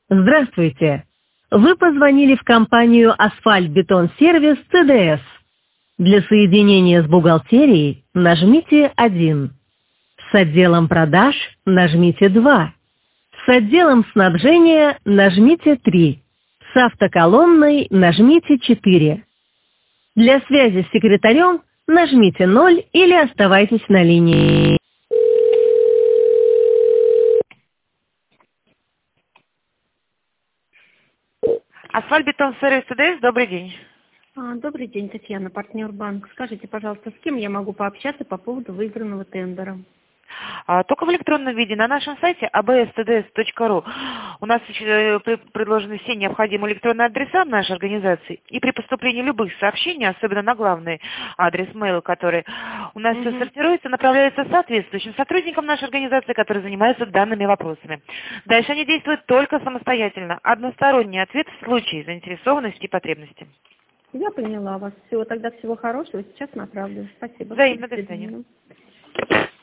Здравствуйте. Вы позвонили в компанию «Асфальт-Бетон-Сервис» ЦДС. Для соединения с бухгалтерией нажмите 1. С отделом продаж нажмите 2. С отделом снабжения нажмите 3. С автоколонной нажмите 4. Для связи с секретарем нажмите 0 или оставайтесь на линии. Асфальт-бетон-сервис ЦДС, добрый день. Добрый день, Татьяна, партнер банк. Скажите, пожалуйста, с кем я могу пообщаться по поводу выигранного тендера? Только в электронном виде на нашем сайте abstds.ru. У нас предложены все необходимые электронные адреса нашей организации. И при поступлении любых сообщений, особенно на главный адрес mail, который у нас все сортируется, направляется соответствующим сотрудникам нашей организации, которые занимаются данными вопросами. Дальше они действуют только самостоятельно. Односторонний ответ в случае заинтересованности и потребности. Я поняла вас. Всего хорошего. Сейчас направлю. Спасибо. Взаимно, до свидания.